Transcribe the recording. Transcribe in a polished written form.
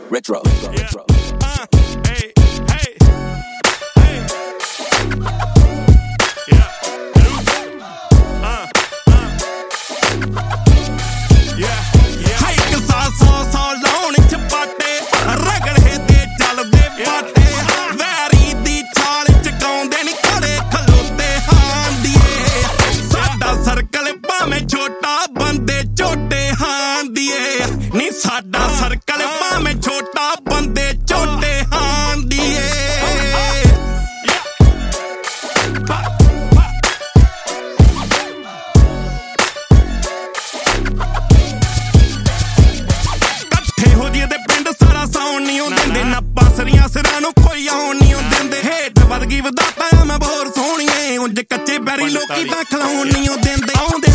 Retro. Hey, hey, hey. Yeah. Yeah. Hai kasa so laune ਚ ਪਾਟੇ ਰਗੜੇ ਤੇ ਚੱਲਦੇ ਪਾਟੇ very ਦੀ ਛਾਲ ਚ ਗਾਉਂਦੇ ਨੀ ਖੜੇ ਖਲੋਤੇ ਹਾਂ ਦੀਏ ਸਾਡਾ ਸਰਕਲ ਭਾਵੇਂ ਛੋਟਾ ਬੰਦੇ ਝੋਟੇ ਹਾਂ ਦੀਏ ਨੀ ਸਾਡਾ ਸਰਕਲ ਭਾਵੇਂ ਛੋਟਾ ਬੰਦੇ ਝੋਟੇ ਹਾਂ ਦੀਏ ਕੱਠੇ ਹੋ ਜੀਏ ਤੇ ਪਿੰਡ ਸਾਰਾ ਸੌਣ ਨੀ ਉਹ ਦਿੰਦੇ ਨਾ ਪਾਸਰੀਆਂ ਸਿਰਾਂ ਨੂੰ ਕੋਈ ਆਉਣ ਨੀ ਉਹ ਦਿੰਦੇ ਹੇਠ ਵਧ ਗਈ ਵਧਾਤਾ ਮੈਂ ਬੋਰ ਸੋਹਣੀਏ ਉਂਝ ਕੱਚੇ ਪੈਰੀ ਲੋਕੀ ਤਾਂ ਖਲਾਉਣ ਨੀ ਉਹ ਦਿੰਦੇ